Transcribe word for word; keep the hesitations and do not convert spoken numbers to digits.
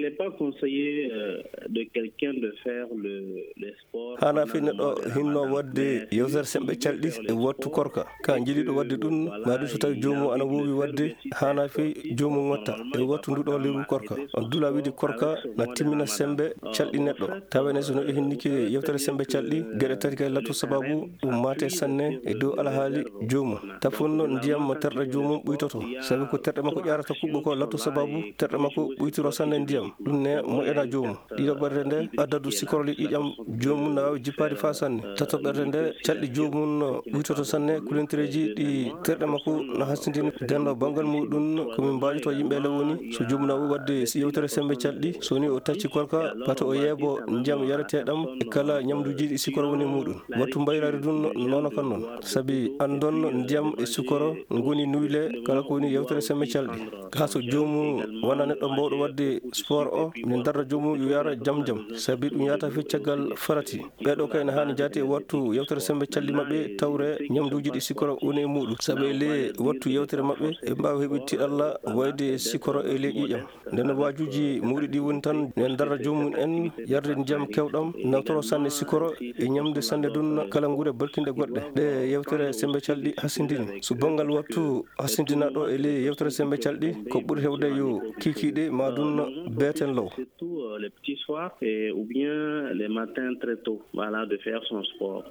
n'est pas conseillé euh, de quelqu'un de faire le, les sports. hana fi neɗɗo hinno wadde yewtere sembe calɗi e wattu korka ka jiiɗiɗo wadde ɗum maɗum so tawi jomum ana wowi wadde hana fi jomum watta e wattu nduɗo lewru korka on dula wiide korka na timmina sembe calɗi neɗɗo tawene so neɗɗo hinniki yewtere sembe calɗi gueɗe tati kay lattu sababu ɗum mate sanne e dow alhaali jomum tafunno ndiyam terɗe jomum ɓuytoto sabi ko terɗe makko ƴarata kuɓɓo ko lattu sababu terɗe makko ɓuytiro sanne ndiyam ɗum ne moƴƴana jomum ɗiɗo ɓerde nde addadu sikoroli ƴiƴam jomum na wawi jippade fa sanne tato ɓerde nde calɗi jomum no ɓuytoto sanne kulintireji ɗi terɗe makko no hasindini denno banggal muɗum komin mbaƴoto yimɓe ele woni so jomum na wawi wadde si yewtere sembe calɗi soni o tacci korka pato o yeebo ndiyam yarateɗam e kala ñamduji ɗi sikoro woni muɗum wattu mbayrari ɗum nono kan noon saabi andon ndiyam e sukoro goni nuyle kala ko woni yewtere sembe calɗi ha so jomum wona neɗɗo mbawɗo wadde sport o min darda jomum yo yara jam jam saabi ɗum yata fe caggal farati ɓeɗo kayne hani jaati e wattu yewtere sembe calli mabɓe tawre ñamduji ɗi sikoro woni e muɗum saabi le wattu yewtere mabɓe e mbawi heɓi tiɗalla wayde sikoro e le ƴiƴam nden wajuji muɗi ɗi woni tan nen darda jomum en yarde ndiyam kewɗam nawtoro sanne sikoro e ñamde sanne ɗum kala guure barkinde goɗɗe ɗe yewtere sembe calɗi hasindini so banggal wattu hasindinaɗo e le yewtere sembe calɗi ko ɓuuri hewde yo kikiɗe ma ɗum beeten law les petits soirs et, ou bien les matins très tôt, voilà, de faire son sport.